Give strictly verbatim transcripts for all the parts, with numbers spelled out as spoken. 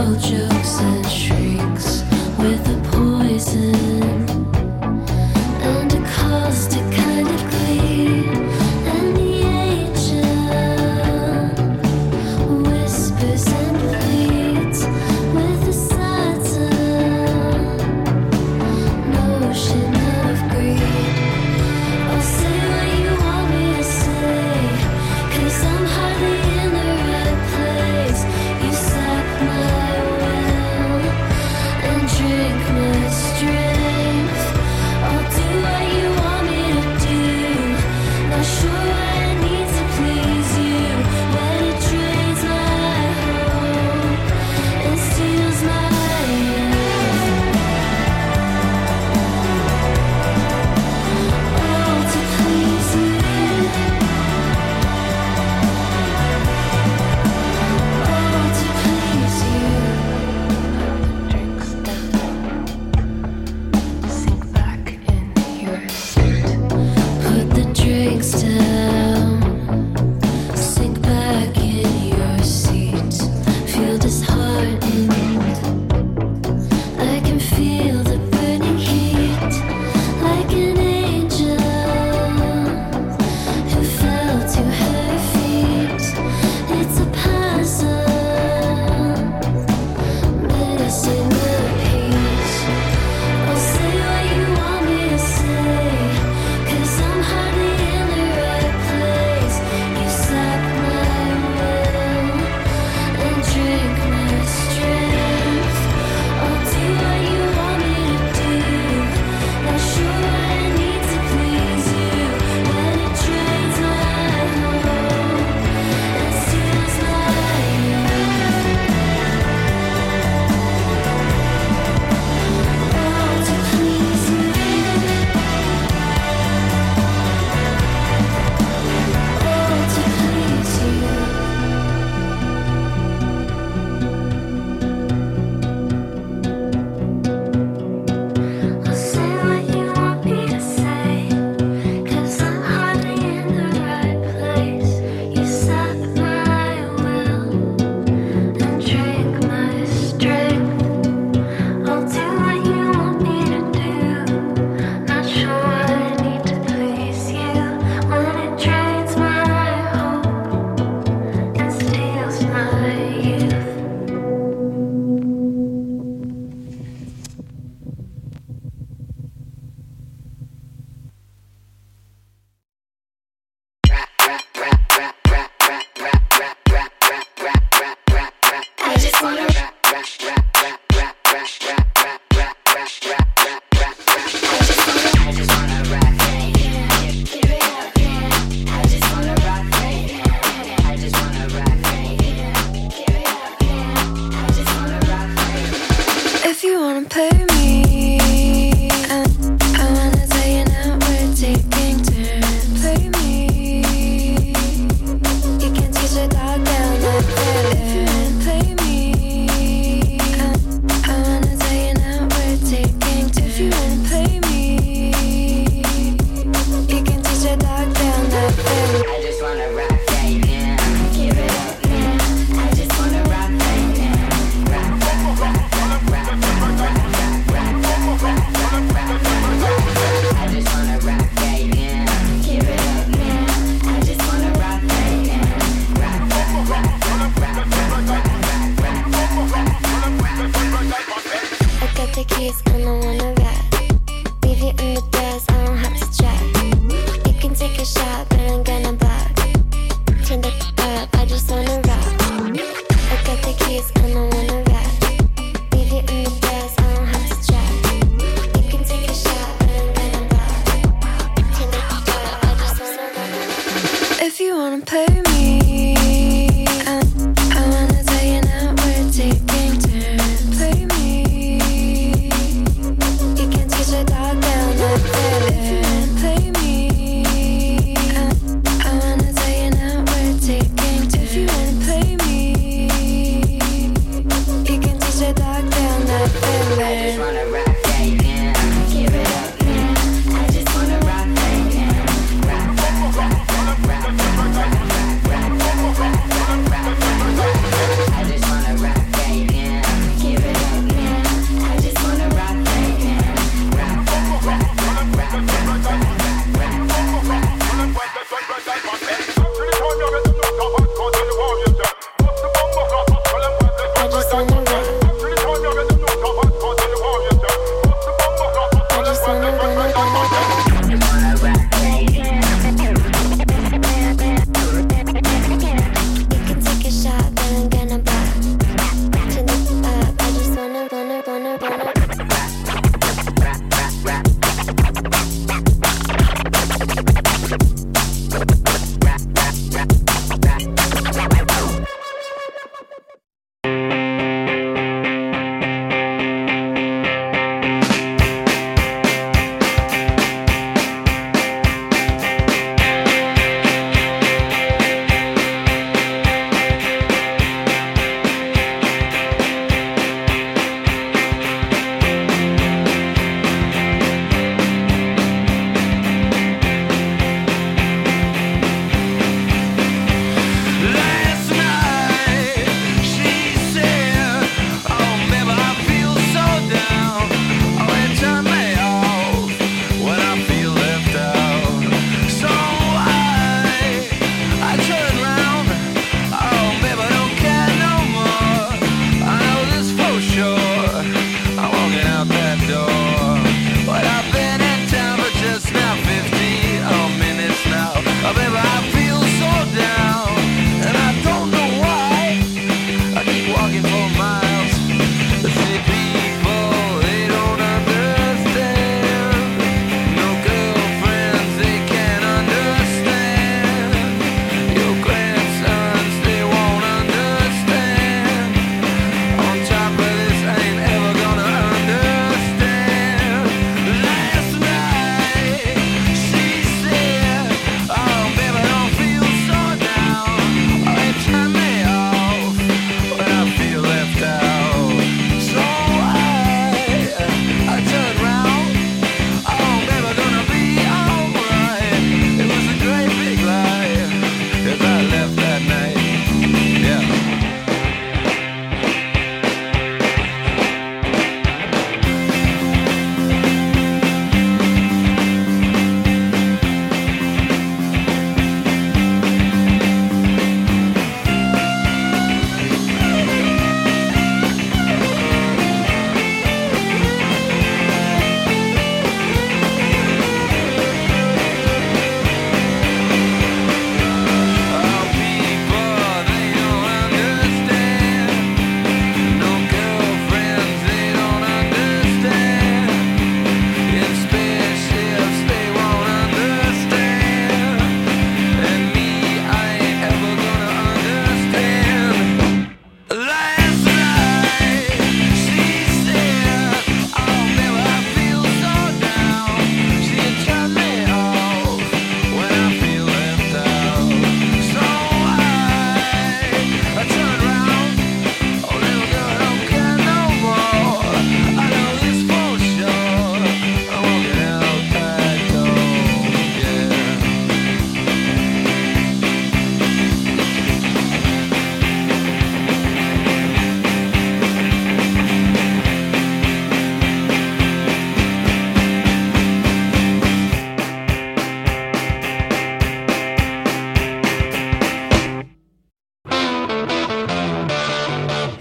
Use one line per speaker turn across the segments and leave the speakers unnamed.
I'm hardly in the right place. You sack my will.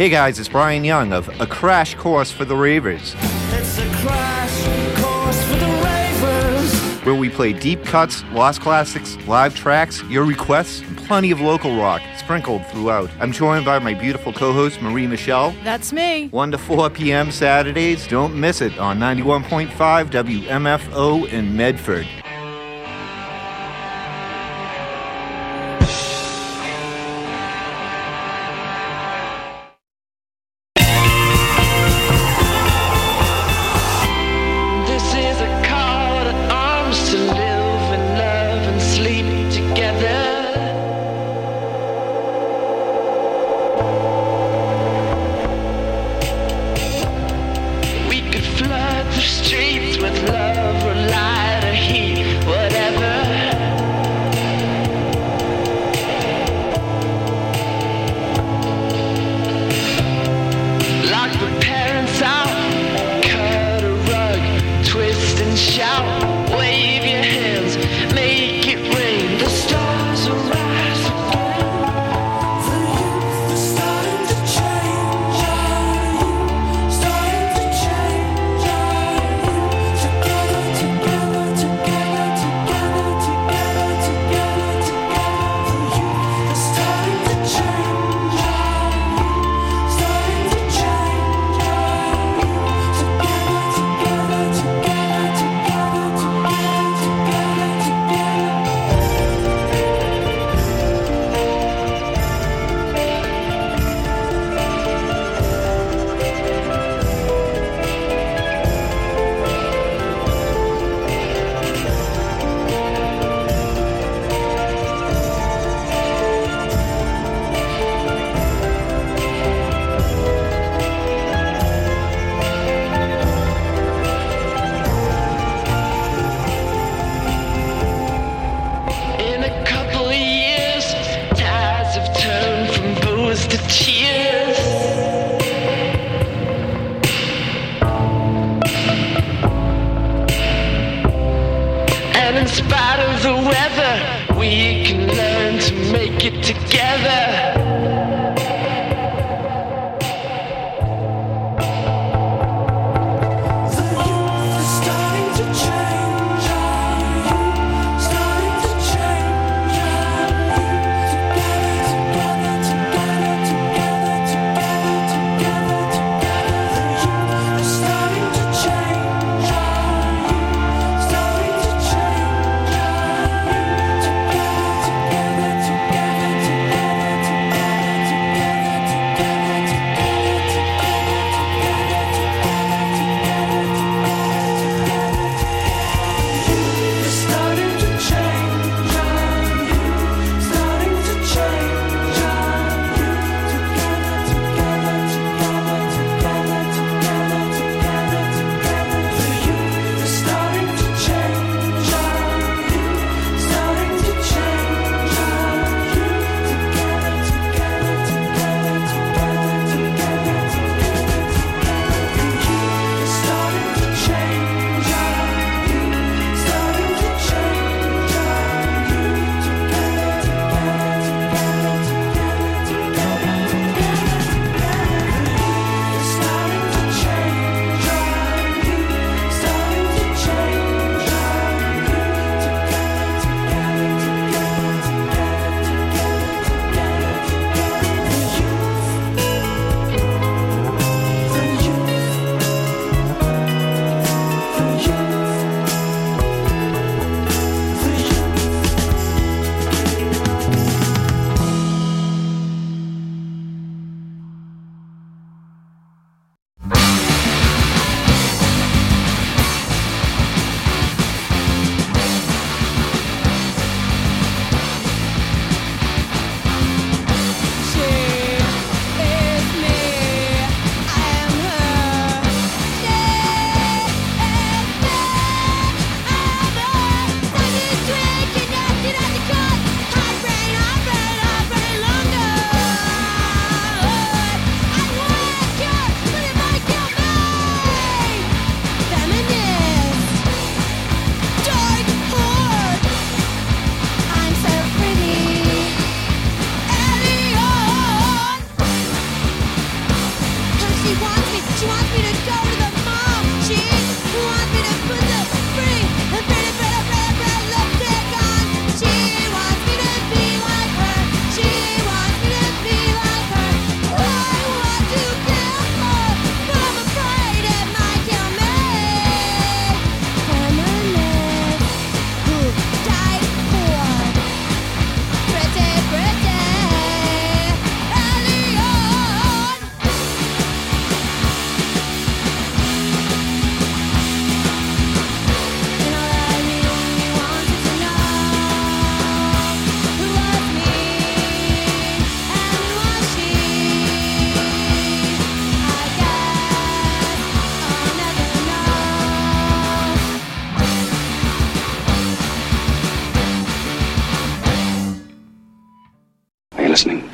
Hey guys, it's Brian Young of A Crash Course for the Ravers.
It's a crash course for the ravers.
Where we play deep cuts, lost classics, live tracks, your requests, and plenty of local rock sprinkled throughout. I'm joined by my beautiful co-host, Marie Michelle.
That's me.
one to four p.m. Saturdays. Don't miss it on ninety-one point five W M F O in Medford.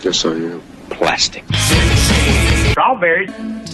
Yes, I am.
Plastic.
Strawberries.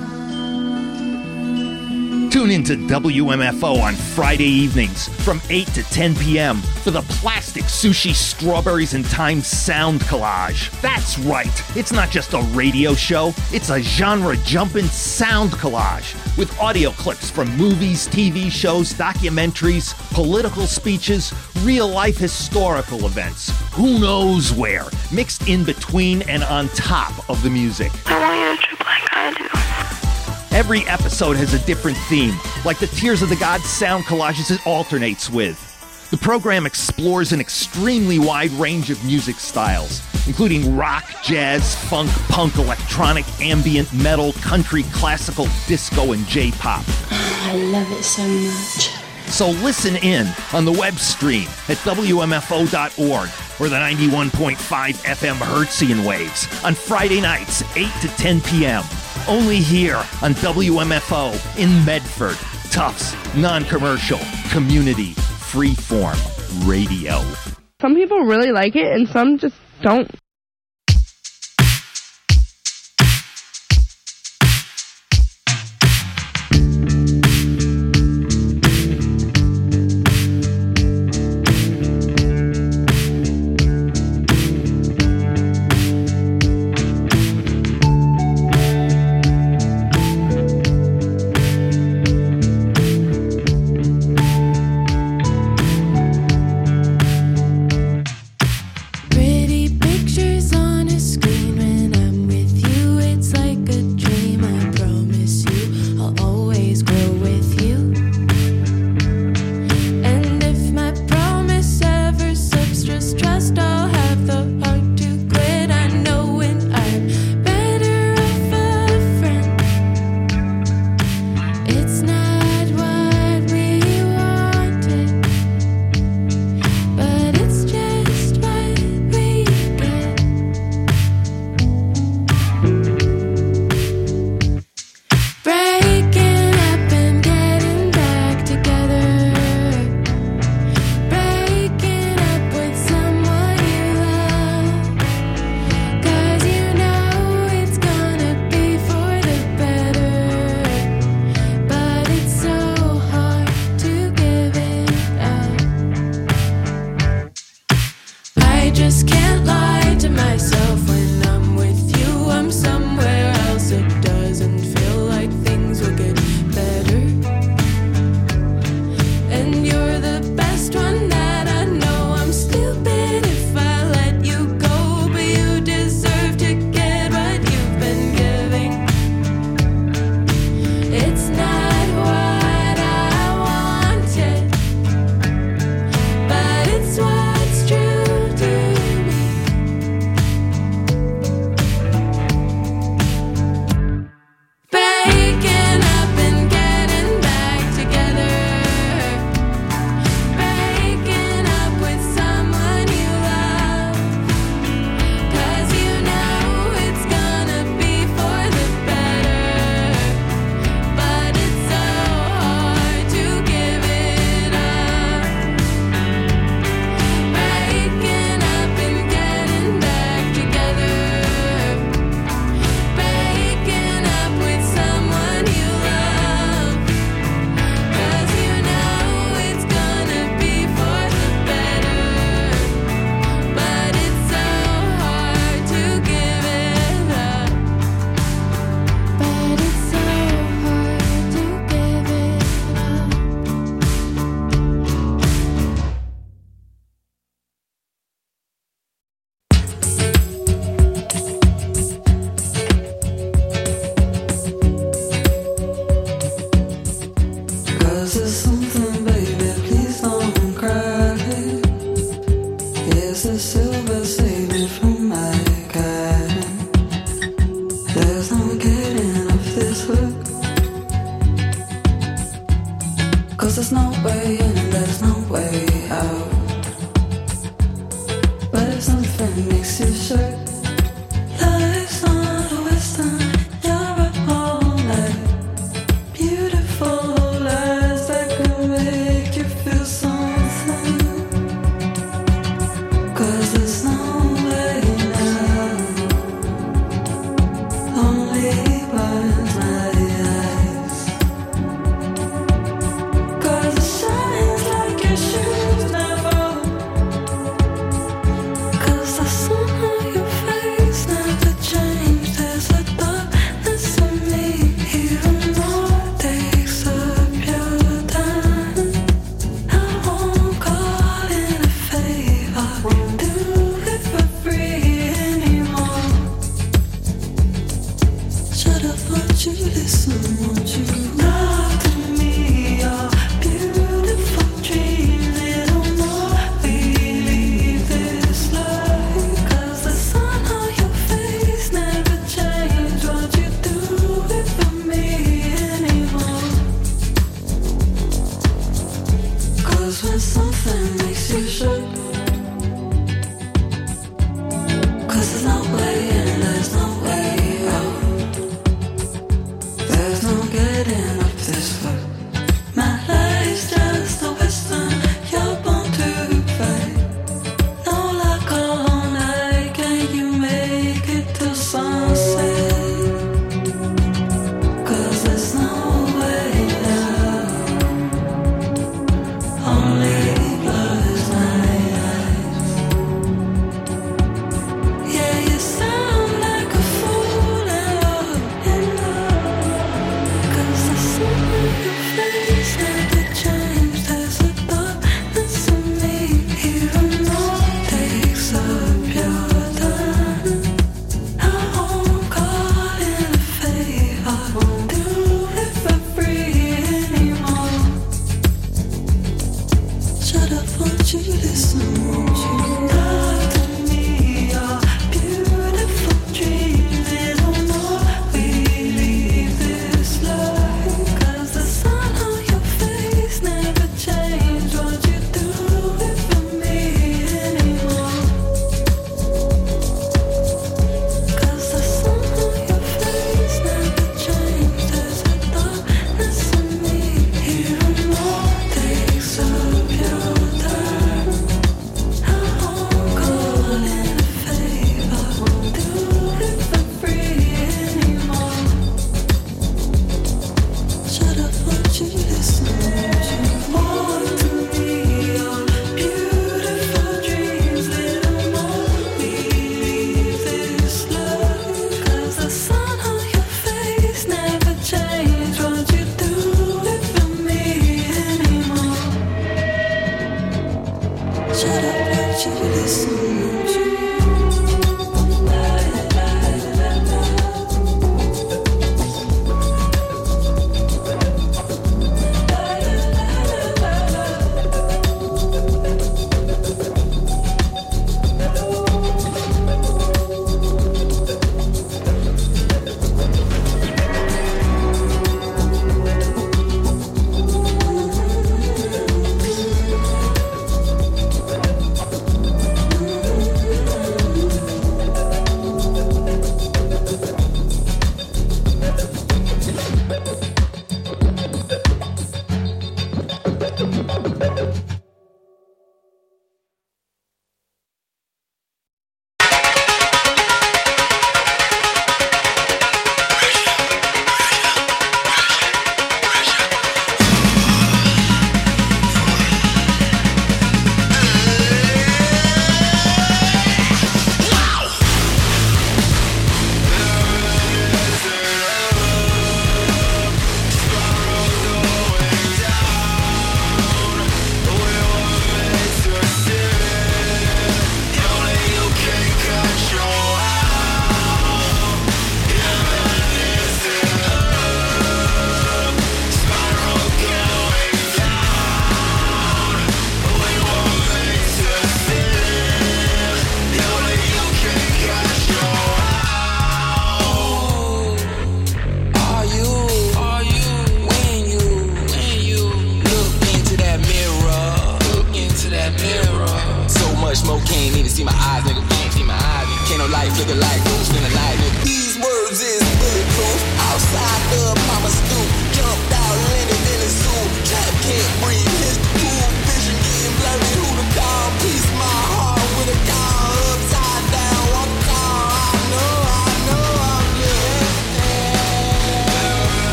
Tune into W M F O on Friday evenings from eight to ten p.m. for the Plastic Sushi Strawberries and Time Sound Collage. That's right, it's not just a radio show, it's a genre-jumping sound collage with audio clips from movies, T V shows, documentaries, political speeches, real-life historical events. Who knows where, mixed in between and on top of the music.
I want you to trip like I do.
Every episode has a different theme, like the Tears of the Gods sound collages it alternates with. The program explores an extremely wide range of music styles, including rock, jazz, funk, punk, electronic, ambient, metal, country, classical, disco, and J-pop.
I love it so much.
So listen in on the web stream at W M F O dot org or the ninety-one point five F M Hertzian waves on Friday nights, eight to ten p.m. Only here on W M F O in Medford. Tufts, non-commercial, community, freeform radio.
Some people really like it and some just don't.
Pretty picture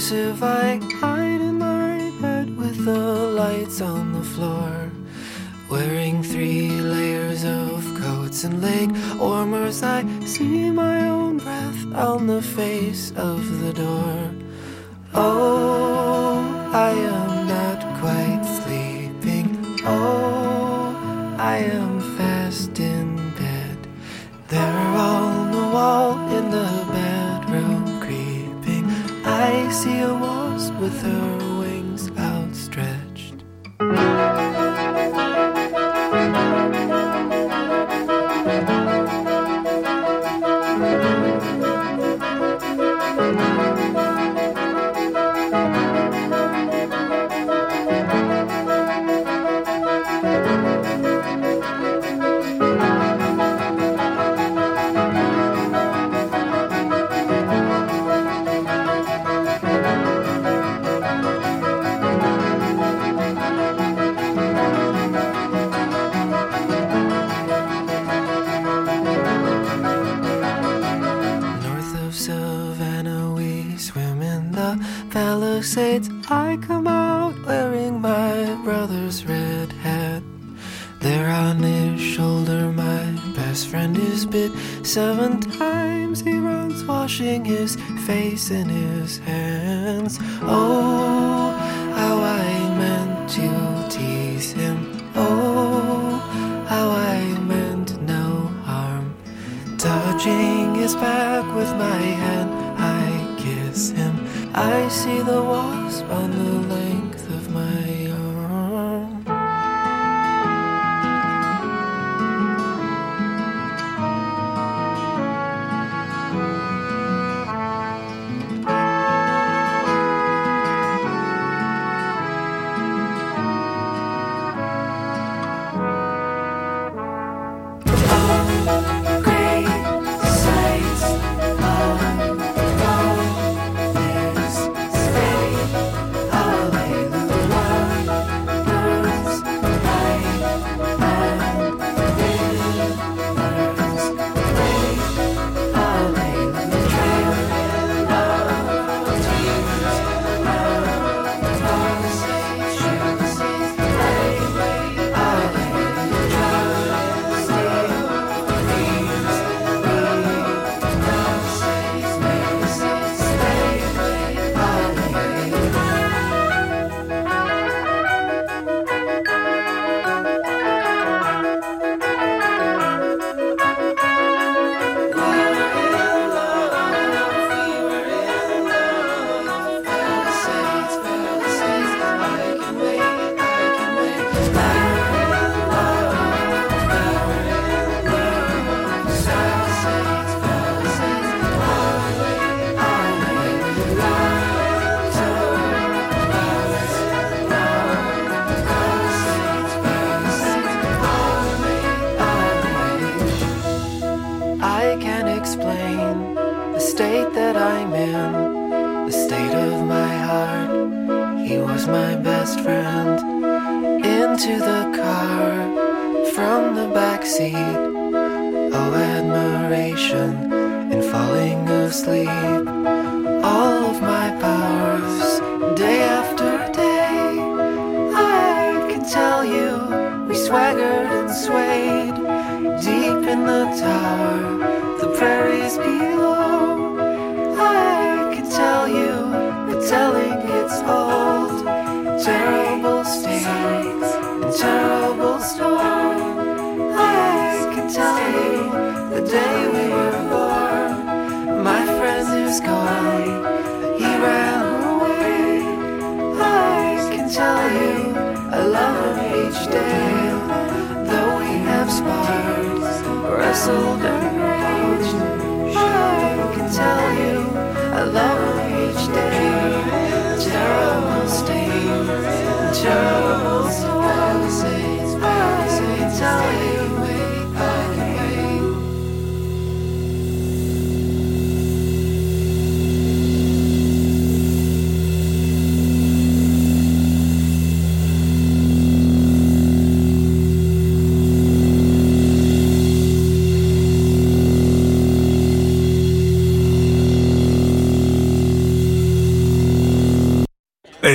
Joseph, I hide in my bed with the lights on the floor, wearing three layers of coats and leg warmers. I see my own breath on the face of the door. Oh, I am not quite sleeping. Oh, I am fast in bed. They're on the wall in the bedroom creeping. I see a wasp with her wings outstretched. Palisades, I come out wearing my brother's red hat. There on his shoulder my best friend is bit. Seven times he runs washing his face in his hands. Oh, how I meant to tease him. Oh, how I meant no harm. Touching his back with my hand, I kiss him. I see the wasp on the length of my arm.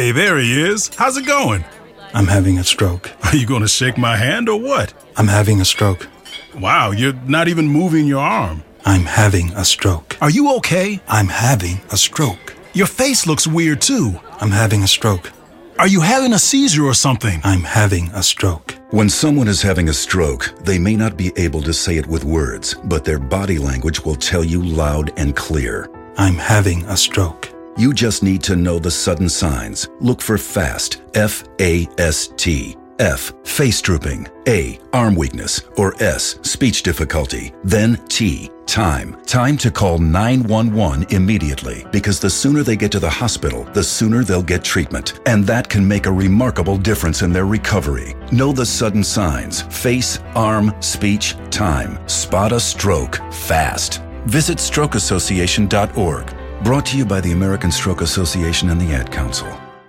Hey, there he is. How's it going?
I'm having a stroke.
Are you going to shake my hand or what?
I'm having a stroke.
Wow, you're not even moving your arm.
I'm having a stroke.
Are you okay?
I'm having a stroke.
Your face looks weird too.
I'm having a stroke.
Are you having a seizure or something?
I'm having a stroke.
When someone is having a stroke, they may not be able to say it with words, but their body language will tell you loud and clear.
I'm having a stroke.
You just need to know the sudden signs. Look for FAST, F A S T. F, face drooping. A, arm weakness. Or S, speech difficulty. Then T, time. Time to call nine one one immediately, because the sooner they get to the hospital, the sooner they'll get treatment. And that can make a remarkable difference in their recovery. Know the sudden signs. Face, arm, speech, time. Spot a stroke fast. Visit stroke association dot org. Brought to you by the American Stroke Association and the Ad Council.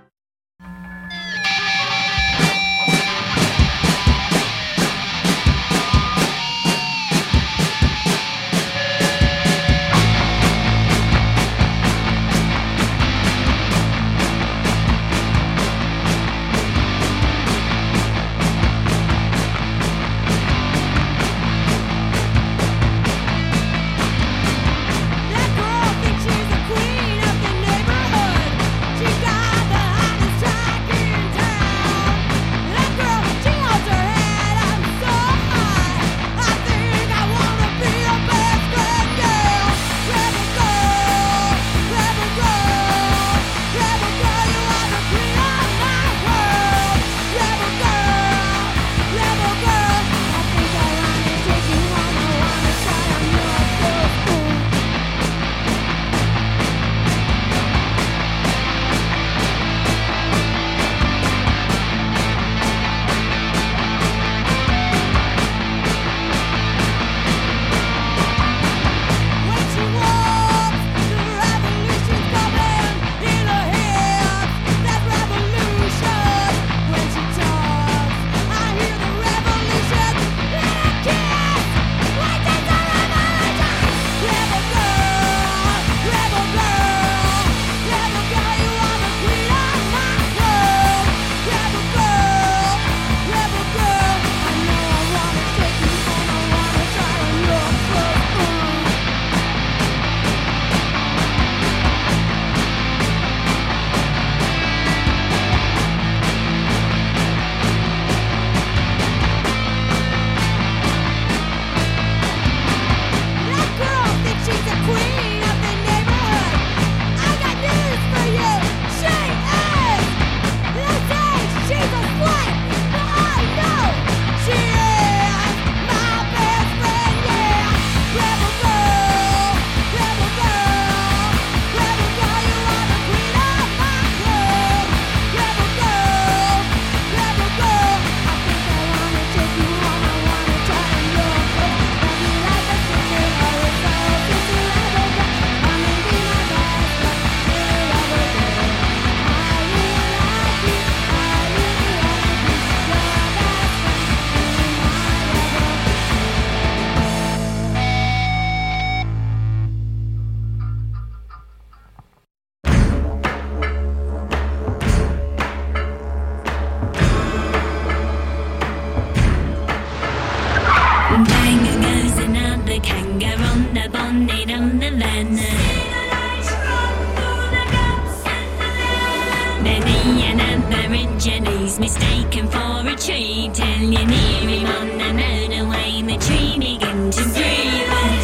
Many an Aborigines mistaken for a tree, till you're near him on the motorway, the tree begin to breathe.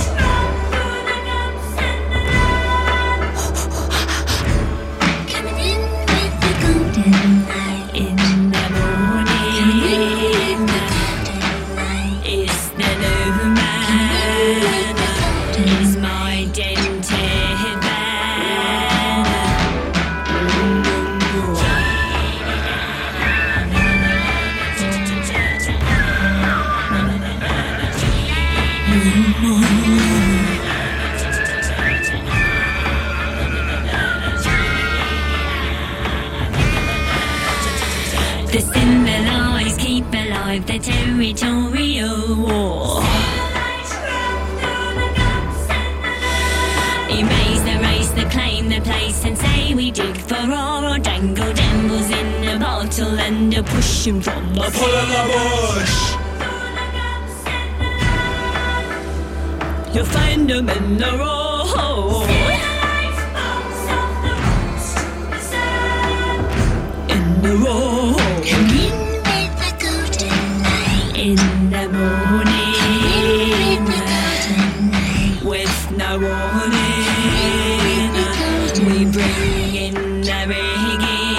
Coming in with the golden light in the morning. It's the new man. It's my dented the symbolize keep alive the territorial war. Erase the race, the claim the place, and say we dig for ore or dangle, damble pushing from the pull of the bush. You'll find them in the road. In the road. Come in with the golden light. In the morning. With no warning. We bring in the rigging.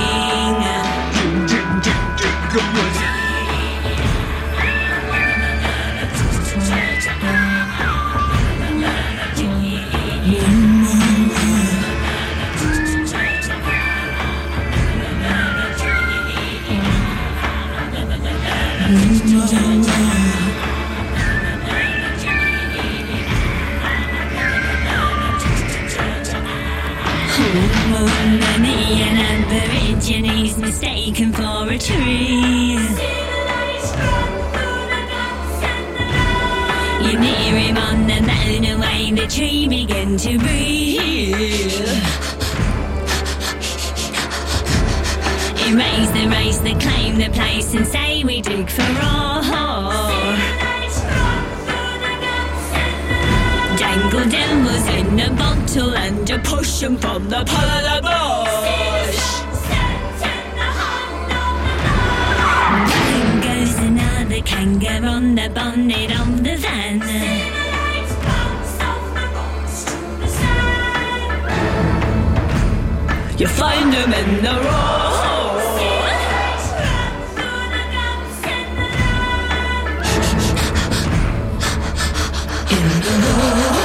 Many an Aborigines mistaken for a tree. You near him on the moon away, the tree began to breathe. Erase the race that claim the place and say we dig for all. Dangle devils in a bottle and you push them from the pull of the bush. Then goes another kangaroo on the bonnet of the van. You find them in the road. In the road.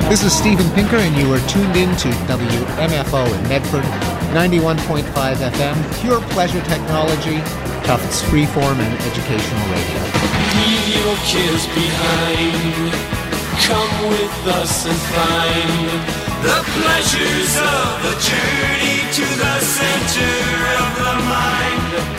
This is Steven Pinker, and you are tuned in to W M F O in Medford, ninety-one point five F M, pure pleasure technology, Tufts freeform and educational radio.
Leave your cares behind. Come with us and find the pleasures of a journey to the center of the mind.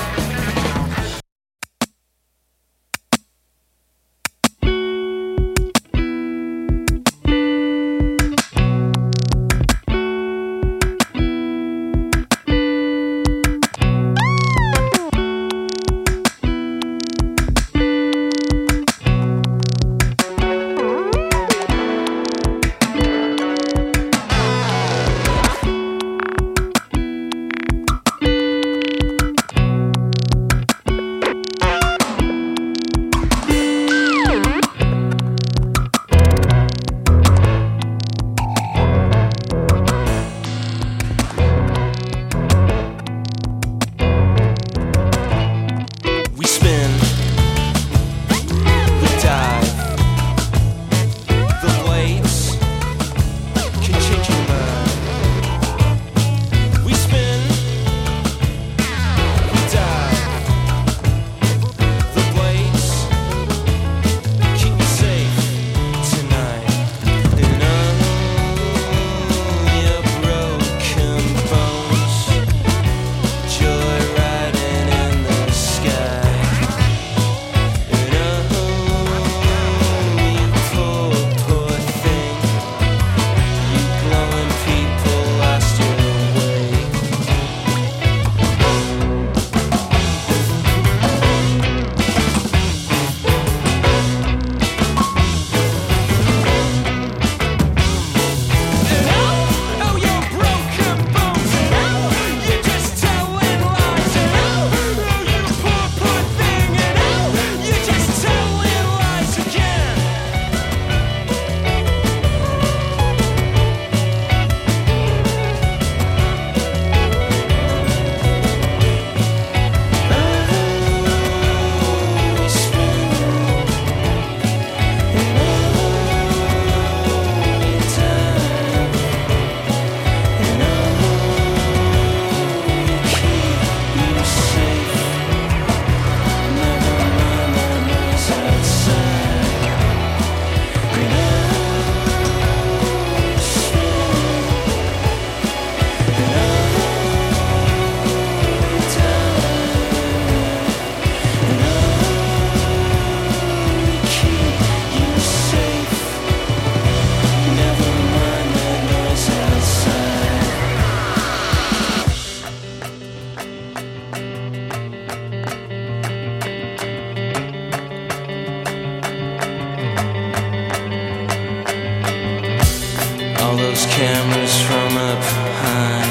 cameras from up high.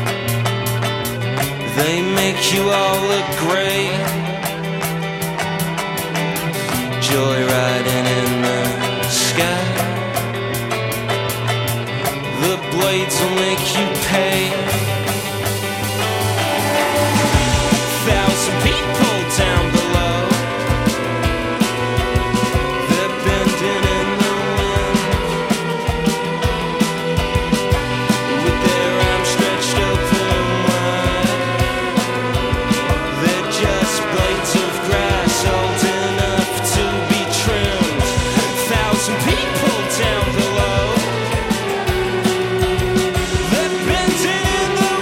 They make you all look great, joyriding in the sky. The blades will make you pay. Thousand people down below, they're bending in the wind, with their arms stretched open wide. They're just blades of grass old enough to be trimmed. Thousand people down below, they're bending in the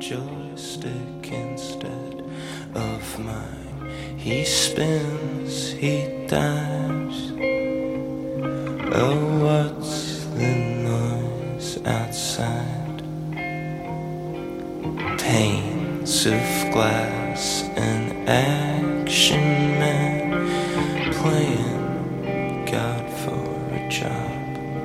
joystick instead of mine. He spins, he dives. Oh, what's the noise outside? Panes of glass and action man playing God for a job.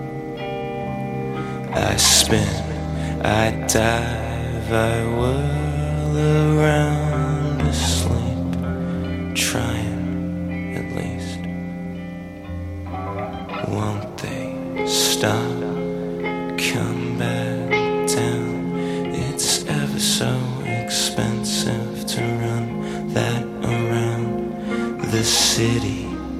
I spin, I dive, I whirl around asleep, trying at least. Won't they stop, come back down? It's ever so expensive to run that around the city.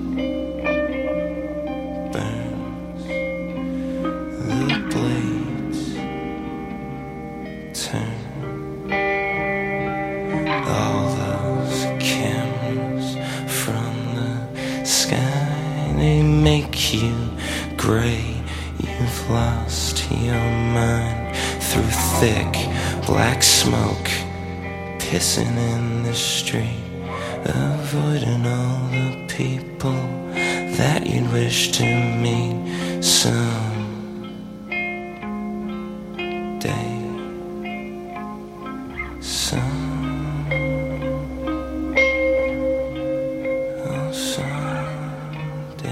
Black smoke pissing in the street, avoiding all the people that you'd wish to meet someday. Some oh, someday.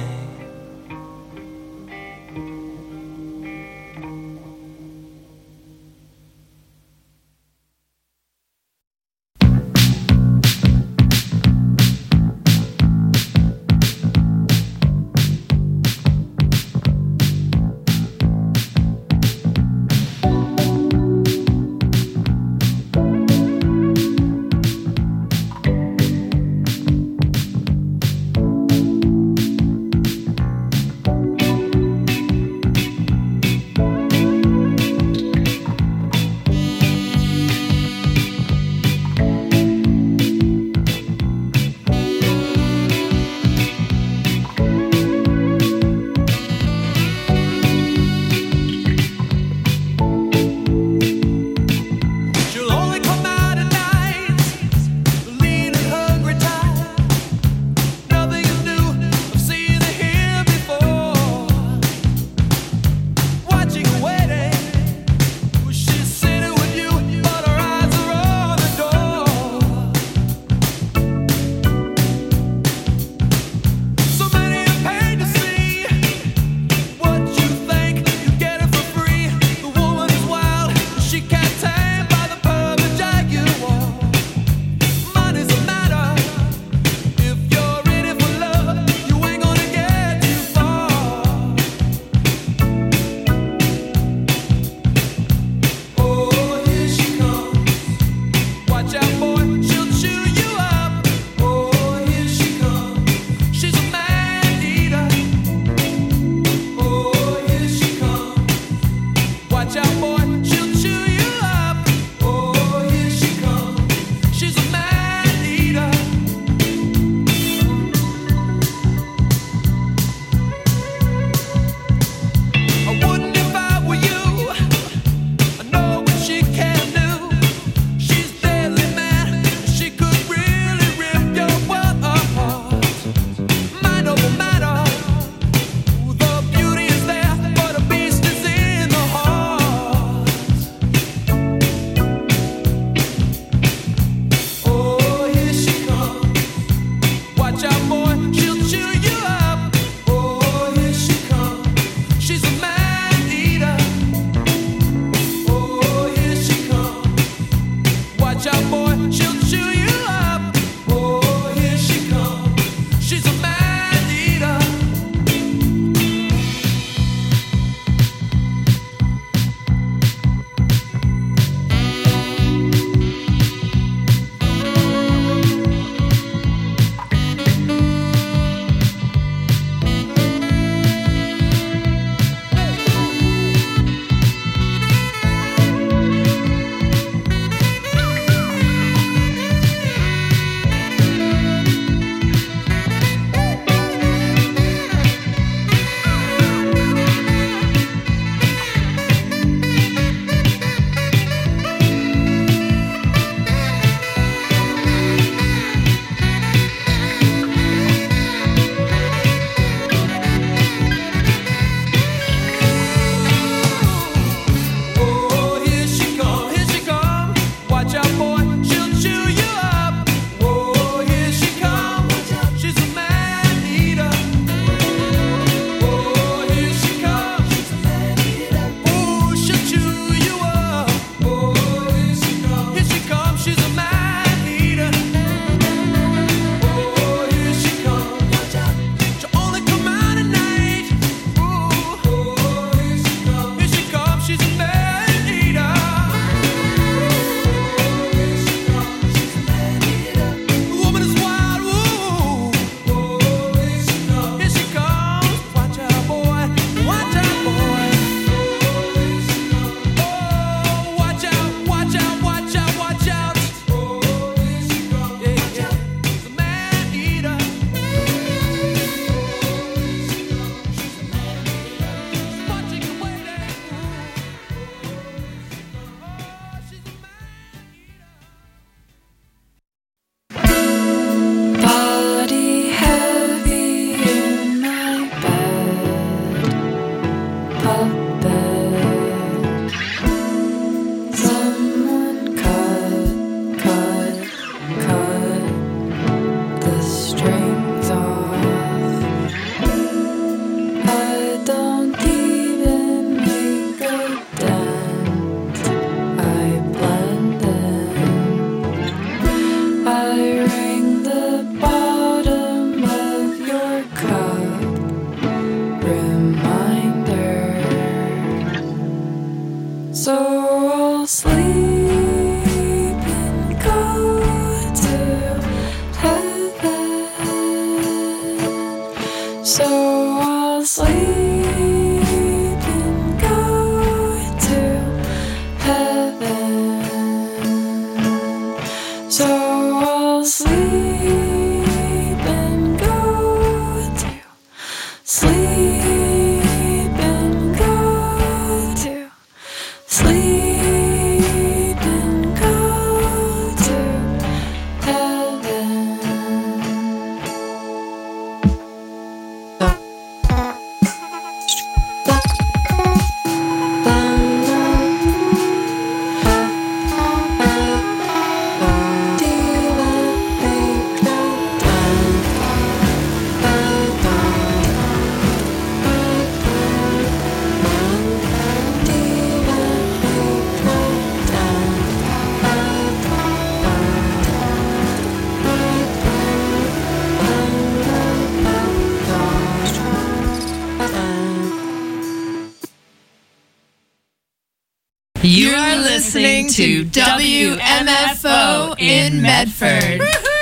You are listening to W M F O in Medford.